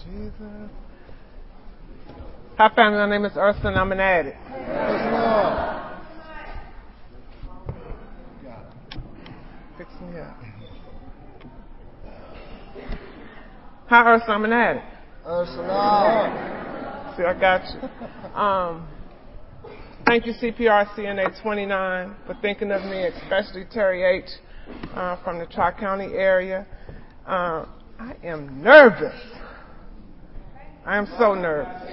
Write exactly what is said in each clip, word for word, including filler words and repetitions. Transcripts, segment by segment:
Jesus. Hi, family. My name is Ursula, and I'm an addict. Ursula. Fix me up. Hi, Ursula. I'm an addict. Ursula. See, I got you. Um, thank you, C P R C N A twenty-nine, for thinking of me, especially Terry H. Uh, from the Tri-County area. Uh, I am nervous. I am so nervous.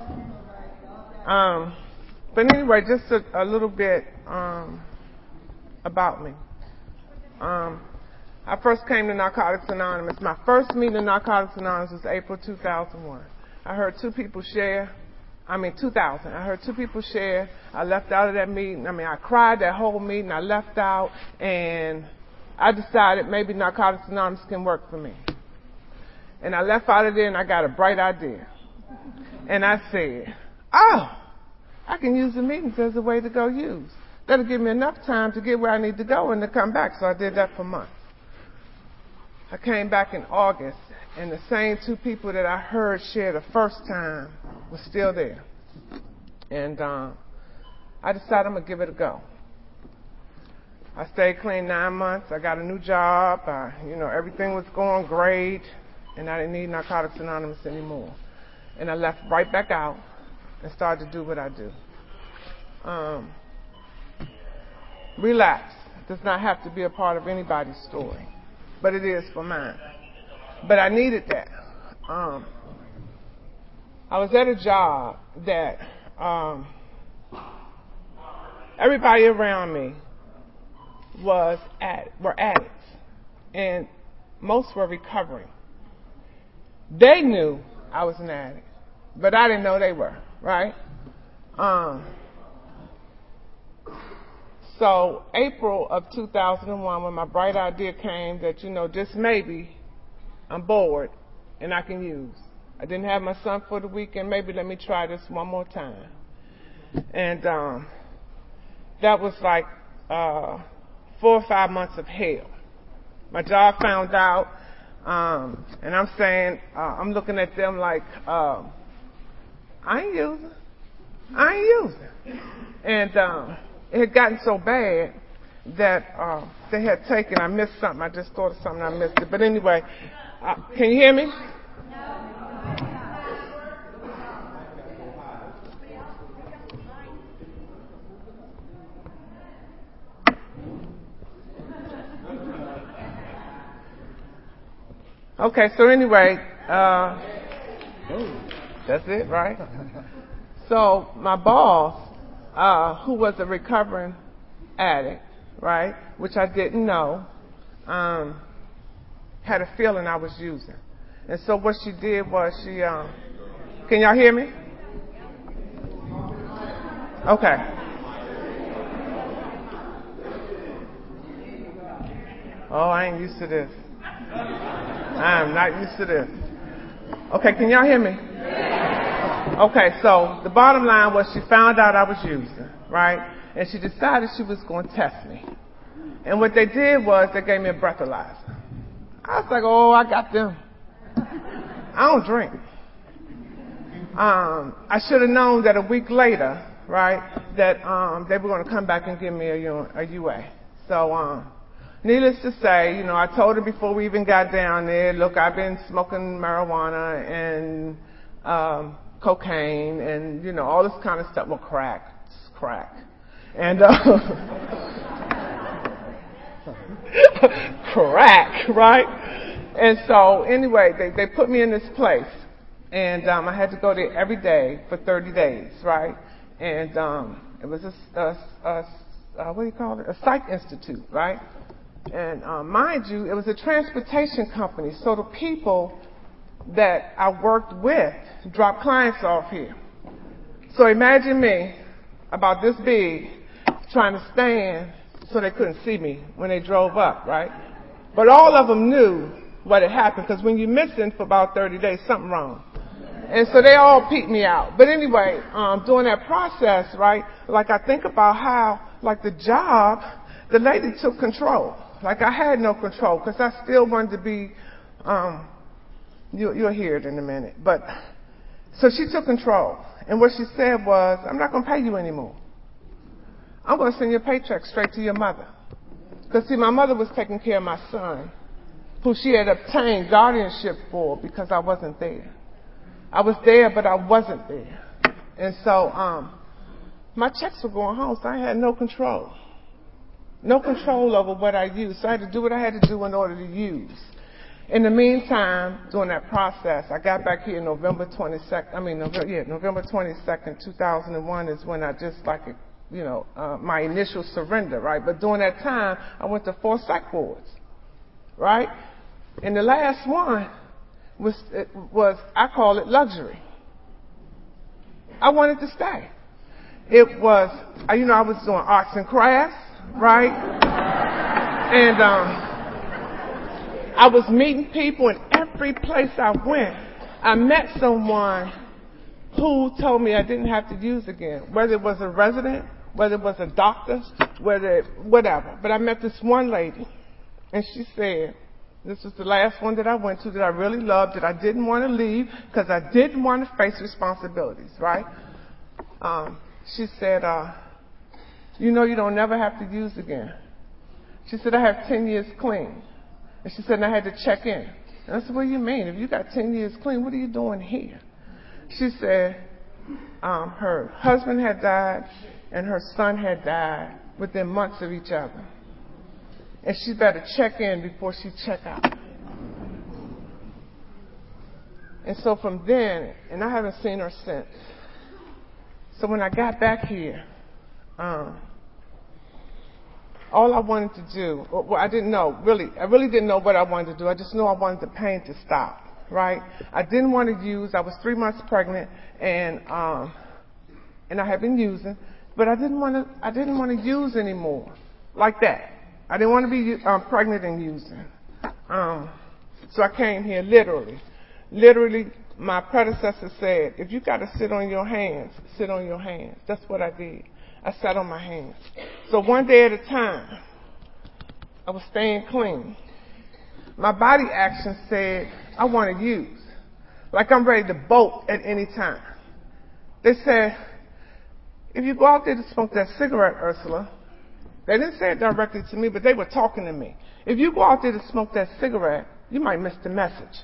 Um, but anyway, just a, a little bit um, about me. Um, I first came to Narcotics Anonymous. My first meeting in Narcotics Anonymous was April two thousand one. I heard two people share. I mean, two thousand. I heard two people share. I left out of that meeting. I mean, I cried that whole meeting. I left out, and I decided maybe Narcotics Anonymous can work for me. And I left out of there, and I got a bright idea. And I said, oh, I can use the meetings as a way to go use. That'll give me enough time to get where I need to go and to come back. So I did that for months. I came back in August, and the same two people that I heard share the first time were still there. And um, I decided I'm going to give it a go. I stayed clean nine months. I got a new job. I, you know, everything was going great, and I didn't need Narcotics Anonymous anymore. And I left right back out and started to do what I do. Um, relapse does not have to be a part of anybody's story, but it is for mine. But I needed that. Um, I was at a job that um, everybody around me was at were addicts, and most were recovering. They knew I was an addict, but I didn't know they were, right? Um, so April of two thousand one, when my bright idea came that, you know, just maybe I'm bored and I can use. I didn't have my son for the weekend. Maybe let me try this one more time. And um, that was like uh, four or five months of hell. My job found out, um, and I'm saying, uh, I'm looking at them like, uh, I ain't using. I ain't using. And um, it had gotten so bad that uh, they had taken, I missed something. I just thought of something, I missed it. But anyway, uh, can you hear me? Okay, so anyway, uh, that's it, right? So my boss, uh, who was a recovering addict, right, which I didn't know, um, had a feeling I was using. And so what she did was she, um, can y'all hear me? Okay. Oh, I ain't used to this. I am not used to this. Okay, can y'all hear me? Okay, so the bottom line was she found out I was using, right? And she decided she was going to test me. And what they did was they gave me a breathalyzer. I was like, oh, I got them. I don't drink. Um, I should have known that a week later, right, that um, they were going to come back and give me a, a U A. So, um, needless to say, you know, I told her before we even got down there, look, I've been smoking marijuana and um, cocaine and, you know, all this kind of stuff. Well, crack. It's crack. And, uh, crack, right? And so, anyway, they, they put me in this place. And um, I had to go there every day for thirty days, right? And um, it was a, a, a, a, what do you call it? A psych institute, right? And um, mind you, it was a transportation company. So the people that I worked with dropped clients off here. So imagine me, about this big, trying to stand so they couldn't see me when they drove up, right? But all of them knew what had happened, because when you're missing for about thirty days, something wrong. And so they all peeped me out. But anyway, um, during that process, right, like I think about how, like the job, the lady took control. Like I had no control because I still wanted to be um, You, you'll hear it in a minute. But so she took control. And what she said was, I'm not going to pay you anymore. I'm going to send your paycheck straight to your mother. Because, see, my mother was taking care of my son, who she had obtained guardianship for because I wasn't there. I was there, but I wasn't there. And so um, my checks were going home, so I had no control. No control over what I used. So I had to do what I had to do in order to use. In the meantime, during that process, I got back here November twenty-second. I mean, November, yeah, November twenty-second, two thousand one is when I just like, you know, uh, my initial surrender, right? But during that time, I went to four psych wards, right? And the last one was, it was I call it luxury. I wanted to stay. It was, you know, I was doing arts and crafts, right? And um, I was meeting people in every place I went. I met someone who told me I didn't have to use again, whether it was a resident, whether it was a doctor, whether it, whatever. But I met this one lady, and she said, this was the last one that I went to that I really loved, that I didn't want to leave because I didn't want to face responsibilities, right? Um, she said, uh, you know you don't never have to use again. She said, I have ten years clean. And she said, and I had to check in. And I said, what do you mean? If you got ten years clean, what are you doing here? She said, um, her husband had died and her son had died within months of each other. And she better check in before she check out. And so from then, and I haven't seen her since. So when I got back here, um, all I wanted to do, well, I didn't know, really, I really didn't know what I wanted to do. I just knew I wanted the pain to stop, right? I didn't want to use. I was three months pregnant, and um, and I had been using, but I didn't want to. I didn't want to use anymore, like that. I didn't want to be um, pregnant and using. Um, so I came here literally, literally. My predecessor said, if you got to sit on your hands, sit on your hands. That's what I did. I sat on my hands. So one day at a time, I was staying clean. My body action said, I want to use. Like I'm ready to bolt at any time. They said, if you go out there to smoke that cigarette, Ursula, they didn't say it directly to me, but they were talking to me. If you go out there to smoke that cigarette, you might miss the message.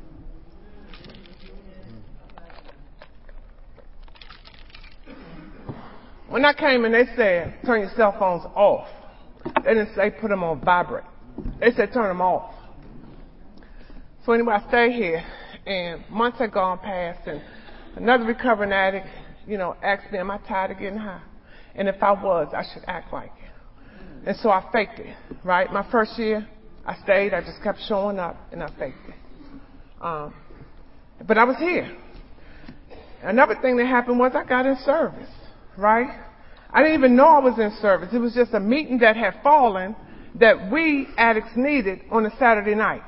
When I came in, they said, turn your cell phones off. They didn't say put them on vibrate. They said turn them off. So anyway, I stayed here, and months had gone past, and another recovering addict, you know, asked me, am I tired of getting high? And if I was, I should act like it. And so I faked it, right? My first year, I stayed. I just kept showing up, and I faked it. Um, but I was here. Another thing that happened was I got in service. Right? I didn't even know I was in service. It was just a meeting that had fallen that we addicts needed on a Saturday night.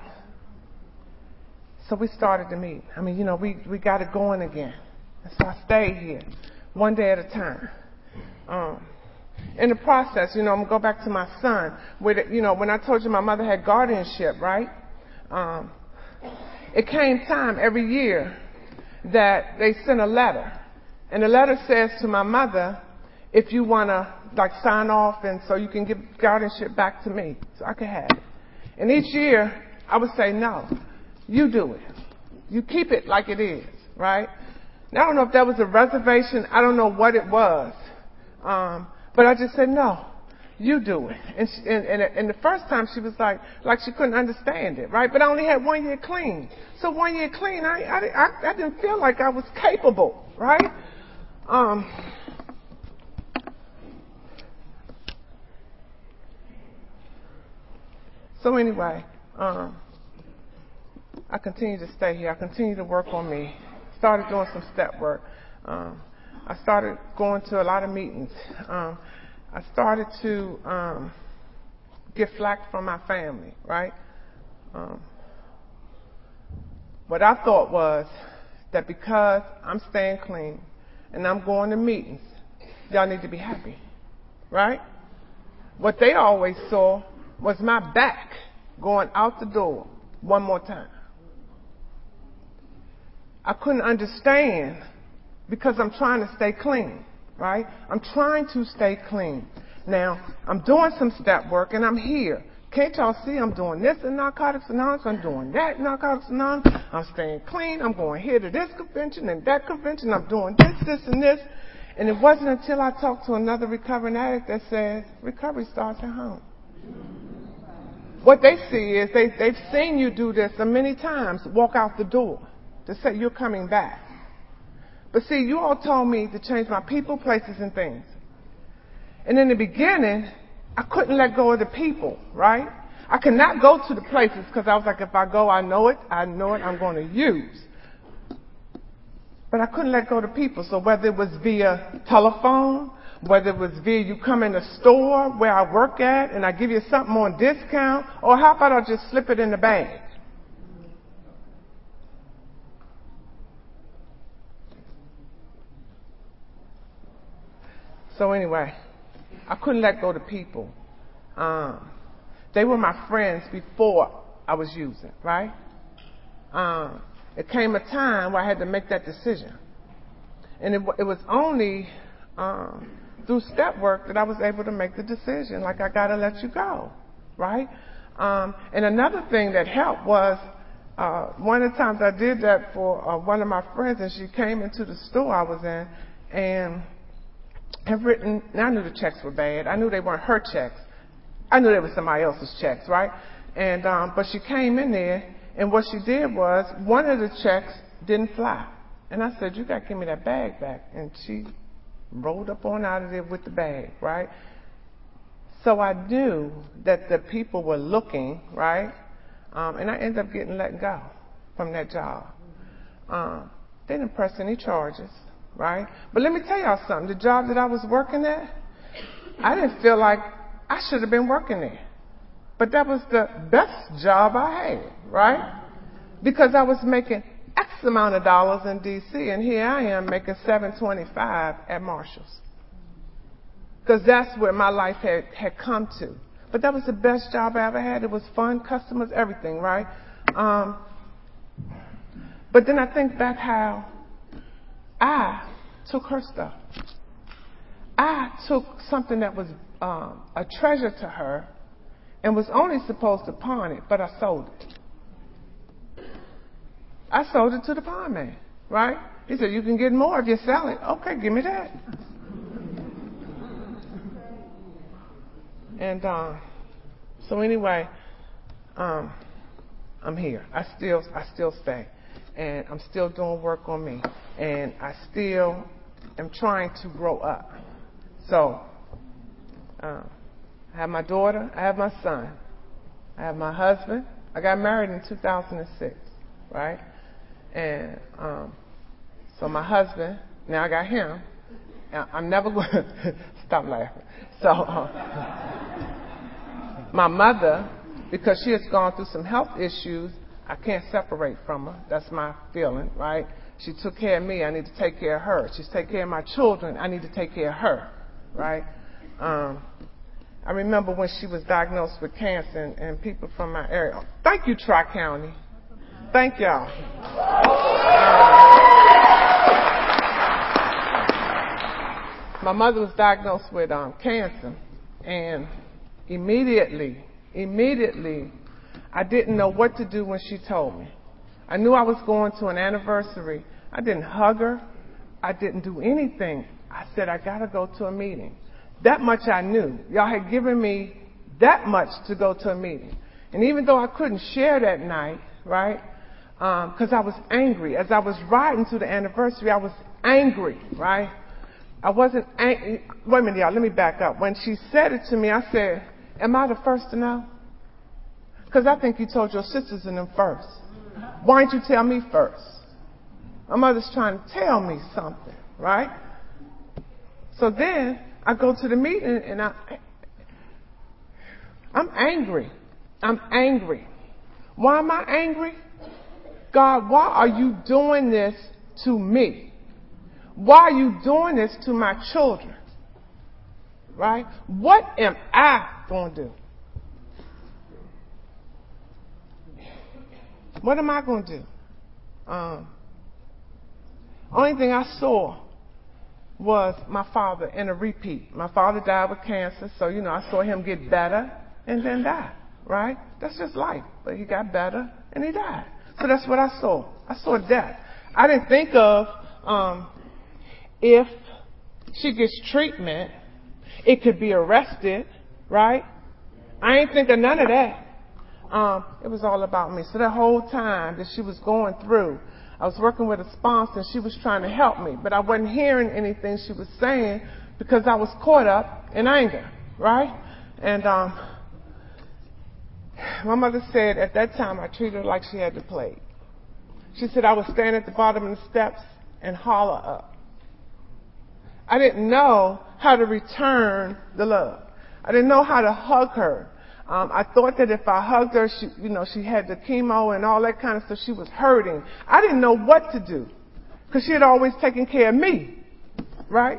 So we started the meeting. I mean, you know, we, we got it going again. And so I stayed here, one day at a time. Um, in the process, you know, I'm going to go back to my son. With, you know, when I told you my mother had guardianship, right? Um, it came time every year that they sent a letter. And the letter says to my mother, if you want to, like, sign off and so you can give guardianship back to me, so I could have it. And each year, I would say, no, you do it. You keep it like it is, right? Now, I don't know if that was a reservation. I don't know what it was. Um, but I just said, no, you do it. And, she, and, and, and the first time she was like, like she couldn't understand it, right? But I only had one year clean. So one year clean, I, I, I, I didn't feel like I was capable, right? Um, so anyway, um, I continue to stay here. I continue to work on me. Started doing some step work. Um, I started going to a lot of meetings. Um, I started to um, get flack from my family, right? Um, what I thought was that because I'm staying clean, and I'm going to meetings, y'all need to be happy, right? What they always saw was my back going out the door one more time. I couldn't understand because I'm trying to stay clean, right? I'm trying to stay clean. Now, I'm doing some step work and I'm here. Can't y'all see I'm doing this in Narcotics Anonymous? I'm doing that in Narcotics Anonymous. I'm staying clean. I'm going here to this convention and that convention. I'm doing this, this, and this. And it wasn't until I talked to another recovering addict that said, recovery starts at home. What they see is they, they've seen you do this many times, walk out the door to say you're coming back. But see, you all told me to change my people, places, and things. And in the beginning, I couldn't let go of the people, right? I could not go to the places because I was like, if I go, I know it. I know it. I'm going to use. But I couldn't let go of the people. So whether it was via telephone, whether it was via you come in the store where I work at and I give you something on discount, or how about I just slip it in the bag? So anyway, I couldn't let go of the people. Um, they were my friends before I was using, right? Um, it came a time where I had to make that decision. And it, it was only um, through step work that I was able to make the decision, like I got to let you go, right? Um, and another thing that helped was uh, one of the times I did that for uh, one of my friends, and she came into the store I was in, and had written, and I knew the checks were bad. I knew they weren't her checks. I knew they were somebody else's checks, right? And um, but she came in there, and what she did was one of the checks didn't fly. And I said, you got to give me that bag back. And she rolled up on out of there with the bag, right? So I knew that the people were looking, right? Um, and I ended up getting let go from that job. Um, they didn't press any charges, right? But let me tell y'all something. The job that I was working at, I didn't feel like I should have been working there. But that was the best job I had, right? Because I was making X amount of dollars in D C, and here I am making seven twenty-five at Marshall's. Because that's where my life had, had come to. But that was the best job I ever had. It was fun, customers, everything, right? Um, but then I think back how I took her stuff. I took something that was um, a treasure to her and was only supposed to pawn it, but I sold it. I sold it to the pawn man, right? He said, you can get more if you sell it. Okay, give me that. And uh, so anyway, um, I'm here. I still, I still stay, and I'm still doing work on me, and I still am trying to grow up. So uh, I have my daughter, I have my son, I have my husband. I got married in two thousand six, right? And um, so my husband, now I got him. I'm never going to stop laughing. So uh, my mother, because she has gone through some health issues, I can't separate from her. That's my feeling, right? She took care of me. I need to take care of her. She's taking care of my children. I need to take care of her, right? Um, I remember when she was diagnosed with cancer, and, and people from my area. Thank you, Tri-County. Thank y'all. Um, my mother was diagnosed with um, cancer, and immediately, immediately, I didn't know what to do when she told me. I knew I was going to an anniversary. I didn't hug her. I didn't do anything. I said, I got to go to a meeting. That much I knew. Y'all had given me that much to go to a meeting. And even though I couldn't share that night, right, because um, I was angry. As I was riding to the anniversary, I was angry, right? I wasn't angry. Wait a minute, y'all. Let me back up. When she said it to me, I said, am I the first to know? Because I think you told your sisters and them first. Why didn't you tell me first? My mother's trying to tell me something, right? So then I go to the meeting and I, I'm angry. I'm angry. Why am I angry? God, why are you doing this to me? Why are you doing this to my children? Right? What am I going to do? What am I going to do? Um, Only thing I saw was my father in a repeat. My father died with cancer, so, you know, I saw him get better and then die, right? That's just life. But he got better and he died. So that's what I saw. I saw death. I didn't think of um, if she gets treatment, it could be arrested, right? I ain't think of none of that. Um, it was all about me. So that whole time that she was going through, I was working with a sponsor and she was trying to help me, but I wasn't hearing anything she was saying because I was caught up in anger, right? And um, my mother said at that time I treated her like she had the plague. She said I would stand at the bottom of the steps and holler up. I didn't know how to return the love. I didn't know how to hug her. Um, I thought that if I hugged her, she, you know, she had the chemo and all that kind of stuff. She was hurting. I didn't know what to do because she had always taken care of me, right?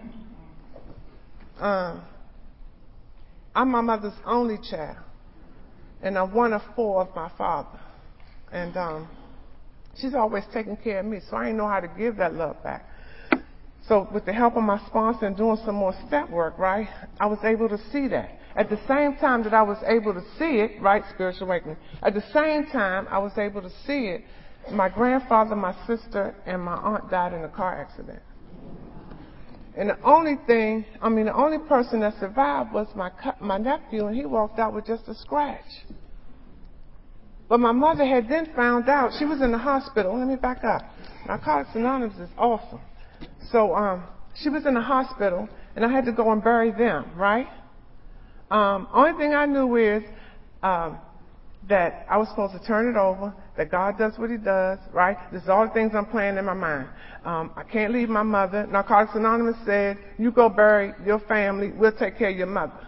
Um, I'm my mother's only child, and I'm one of four of my father. And um, she's always taken care of me, so I didn't know how to give that love back. So with the help of my sponsor and doing some more step work, right, I was able to see that. At the same time that I was able to see it, right, spiritual awakening, at the same time I was able to see it, my grandfather, my sister, and my aunt died in a car accident. And the only thing, I mean, the only person that survived was my my nephew, and he walked out with just a scratch. But my mother had then found out, she was in the hospital. Let me back up. Narcotics Anonymous is awesome. So um, she was in the hospital, and I had to go and bury them, right? Um, only thing I knew is um, that I was supposed to turn it over, that God does what he does, right? This is all the things I'm playing in my mind. Um, I can't leave my mother. Narcotics Anonymous said, you go bury your family, we'll take care of your mother.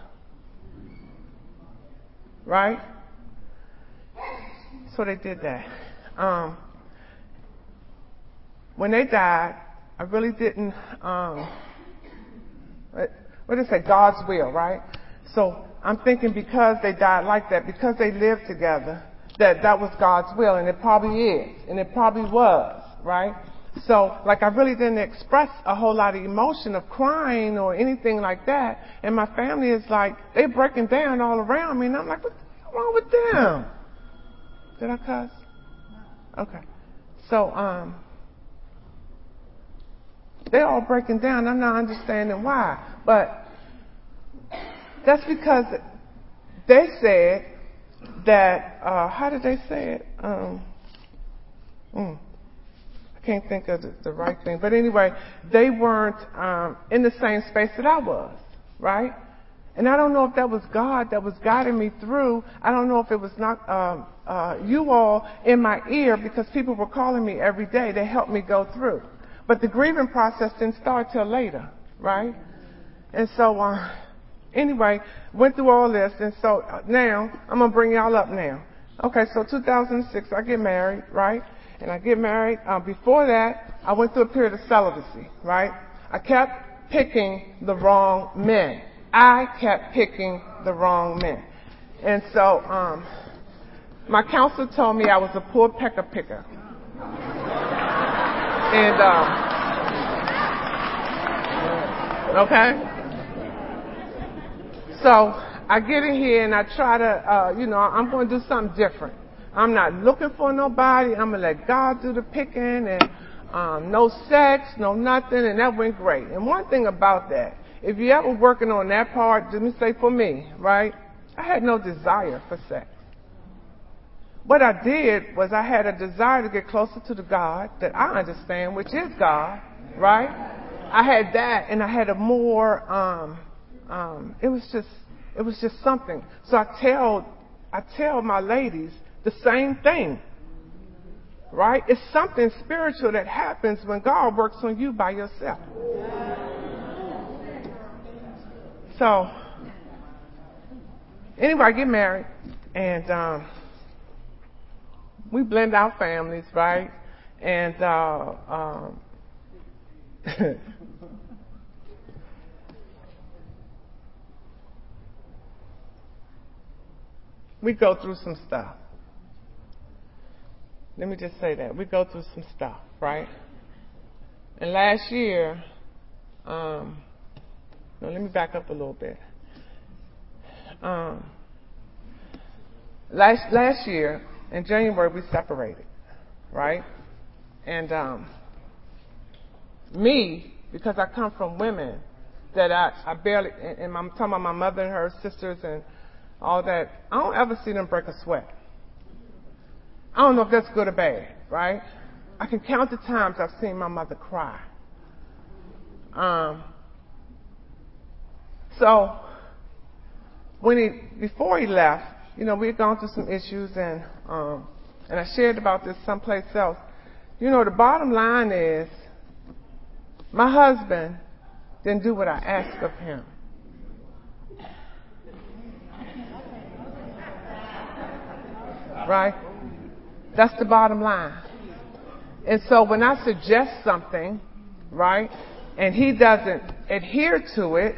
Right? So they did that. Um, when they died, I really didn't, um, what did I say, God's will, right? So I'm thinking because they died like that, because they lived together, that that was God's will, and it probably is, and it probably was, right? So, like, I really didn't express a whole lot of emotion of crying or anything like that, and my family is like, they're breaking down all around me, and I'm like, what's wrong with them? Did I cuss? Okay. So, um, they're all breaking down. I'm not understanding why. But that's because they said that, uh, how did they say it? Um, mm, I can't think of the, the right thing. But anyway, they weren't um, in the same space that I was, right? And I don't know if that was God that was guiding me through. I don't know if it was not um, uh, you all in my ear, because people were calling me every day. They helped me go through. But the grieving process didn't start till later, right? And so, uh, anyway, went through all this. And so uh, now, I'm going to bring y'all up now. Okay, so two thousand six, I get married, right? And I get married. Uh, before that, I went through a period of celibacy, right? I kept picking the wrong men. I kept picking the wrong men. And so, um, my counselor told me I was a poor pecker picker. And, um, okay? So, I get in here and I try to, uh, you know, I'm going to do something different. I'm not looking for nobody. I'm going to let God do the picking, and um, no sex, no nothing, and that went great. And one thing about that, if you're ever working on that part, let me say for me, right, I had no desire for sex. What I did was I had a desire to get closer to the God that I understand, which is God, right? I had that, and I had a more, um, um, it was just, it was just something. So I tell, I tell my ladies the same thing, right? It's something spiritual that happens when God works on you by yourself. So, anyway, I get married, and um, we blend our families, right? And uh, um, we go through some stuff. Let me just say that. We go through some stuff, right? And last year, um, no, let me back up a little bit. Um, last last year in January we separated, right? And um, me, because I come from women that I, I barely, and I'm talking about my mother and her sisters and all that, I don't ever see them break a sweat. I don't know if that's good or bad, right? I can count the times I've seen my mother cry. Um, so when he, before he left, you know, we had gone through some issues, and um, and I shared about this someplace else. You know, the bottom line is, my husband didn't do what I asked of him. Right? That's the bottom line. And so when I suggest something, right, and he doesn't adhere to it,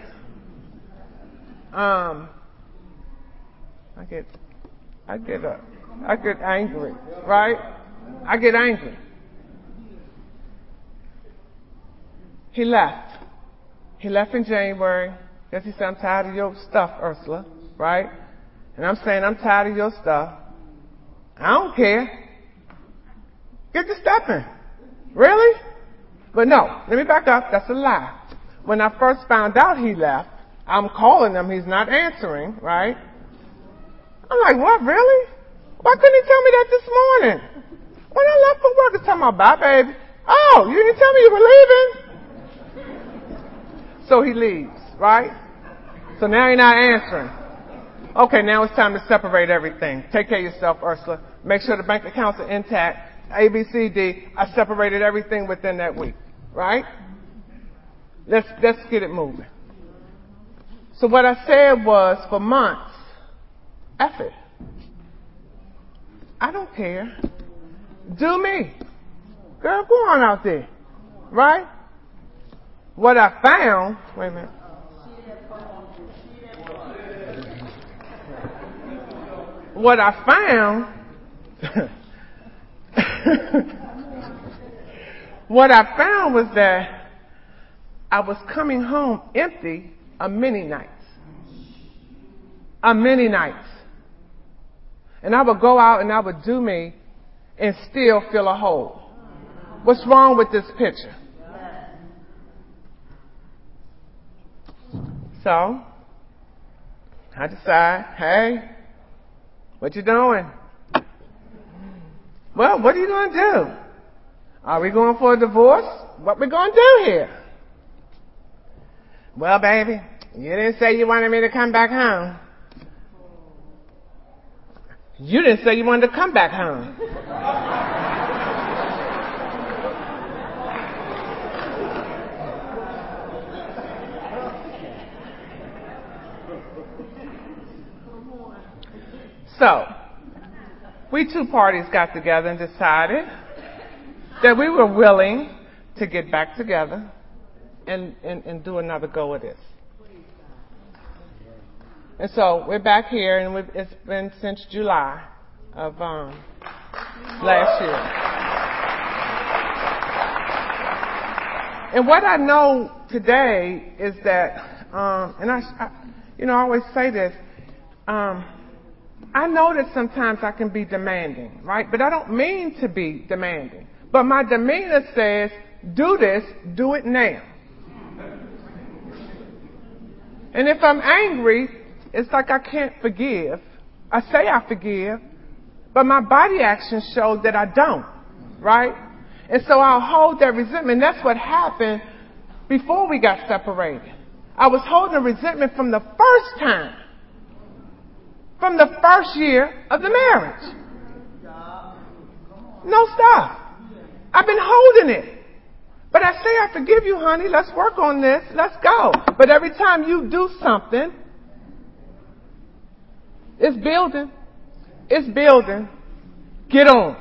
um, I get, I get, uh, I get angry, right? I get angry. He left. He left in January. Because he said, I'm tired of your stuff, Ursula, right? And I'm saying, I'm tired of your stuff. I don't care. Get to stepping. Really? But no, let me back up. That's a lie. When I first found out he left, I'm calling him. He's not answering, right? I'm like, what, really? Why couldn't he tell me that this morning? When I left for work, he's talking about, bye, baby. Oh, you didn't tell me you were leaving? So he leaves, right? So now you're not answering. Okay, now it's time to separate everything. Take care of yourself, Ursula. Make sure the bank accounts are intact. A, B, C, D. I separated everything within that week, right? Let's, let's get it moving. So what I said was, for months, F it. I don't care. Do me. Girl, go on out there, right? What I found, wait a minute. What I found, what I found was that I was coming home empty on many nights. On many nights. And I would go out and I would do me and still feel a hole. What's wrong with this picture? So, I decide, hey, what you doing? Well, what are you going to do? Are we going for a divorce? What we going to do here? Well, baby, you didn't say you wanted me to come back home. You didn't say you wanted to come back home. So, we two parties got together and decided that we were willing to get back together and, and, and do another go at this. And so we're back here, and we've, it's been since July of um, last year. And what I know today is that, um, and I, I, you know, I always say this, um, I know that sometimes I can be demanding, right? But I don't mean to be demanding. But my demeanor says, do this, do it now. And if I'm angry, it's like I can't forgive. I say I forgive, but my body actions show that I don't, right? And so I'll hold that resentment. That's what happened before we got separated. I was holding a resentment from the first time. From the first year of the marriage. No stop. I've been holding it. But I say, I forgive you, honey. Let's work on this. Let's go. But every time you do something, it's building. It's building. Get on.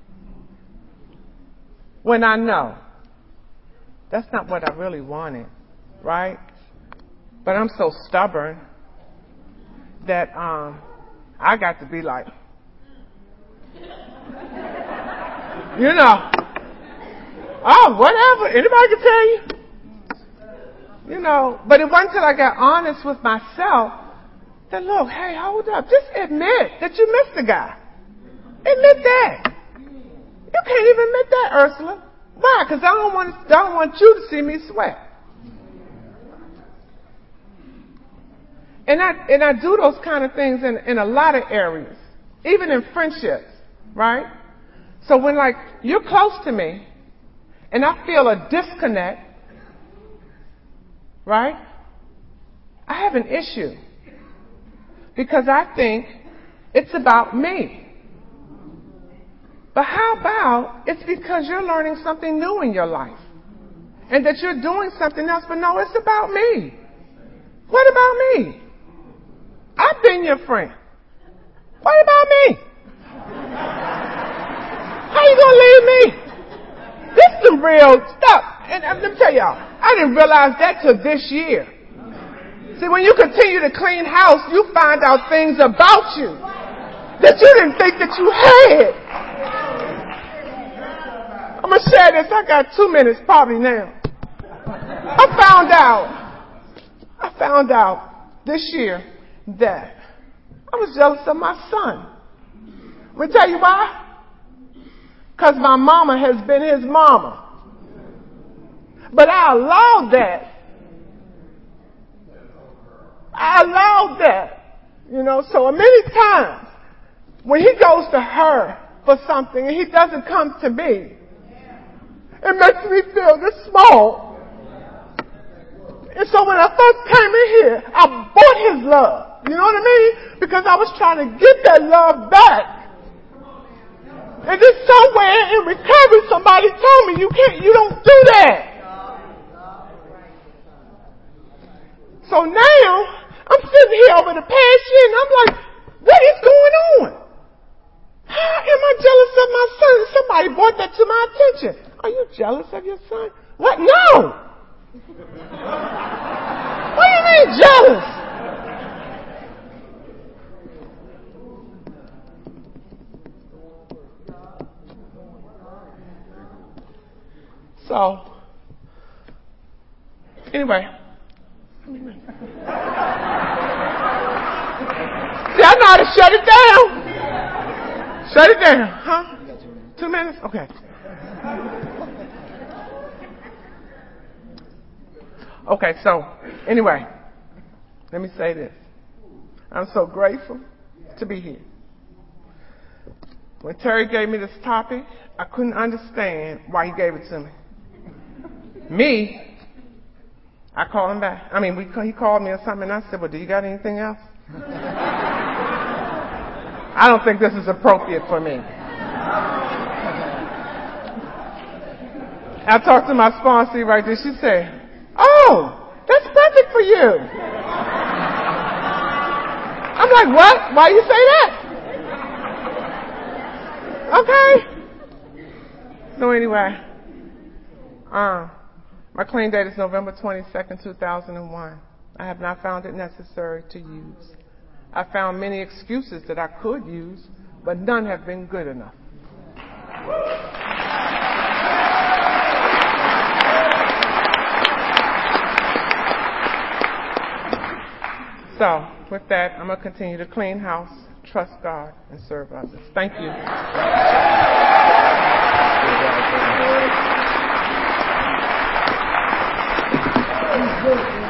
When I know that's not what I really wanted, right? But I'm so stubborn that um, I got to be like, you know, oh, whatever. Anybody can tell you. You know, but it wasn't until I got honest with myself that, look, hey, hold up. Just admit that you missed the guy. Admit that. You can't even admit that, Ursula. Why? Because I don't want, I don't want you to see me sweat. And I, and I do those kind of things in, in a lot of areas, even in friendships, right? So when, like, you're close to me and I feel a disconnect, right? I have an issue because I think it's about me. But how about it's because you're learning something new in your life and that you're doing something else, but no, it's about me. What about me? I've been your friend. What about me? How you gonna leave me? This is some real stuff. And let me tell y'all, I didn't realize that till this year. See, when you continue to clean house, you find out things about you that you didn't think that you had. I'm going to share this. I got two minutes probably now. I found out, I found out this year that I was jealous of my son. I'm going to tell you why. Because my mama has been his mama. But I allowed that. I allowed that. You know, so many times when he goes to her for something and he doesn't come to me, it makes me feel this small. And so when I first came in here, I bought his love. You know what I mean? Because I was trying to get that love back. And then somewhere in recovery, somebody told me, you can't, you don't do that. So now, I'm sitting here over the past year and I'm like, what is going on? How am I jealous of my son? Somebody brought that to my attention. Are you jealous of your son? What? No! What do you mean jealous? So, anyway. See, I know how to shut it down. Shut it down, huh? Two minutes? Okay. Okay, so, anyway, let me say this. I'm so grateful to be here. When Terry gave me this topic, I couldn't understand why he gave it to me. Me, I called him back. I mean, we, he called me or something, and I said, well, do you got anything else? I don't think this is appropriate for me. I talked to my sponsor right there. She said, oh, that's perfect for you. I'm like, what? Why you say that? Okay. So anyway, uh, my clean date is November twenty-second, two thousand one. I have not found it necessary to use. I found many excuses that I could use, but none have been good enough. So, with that, I'm going to continue to clean house, trust God, and serve others. Thank you.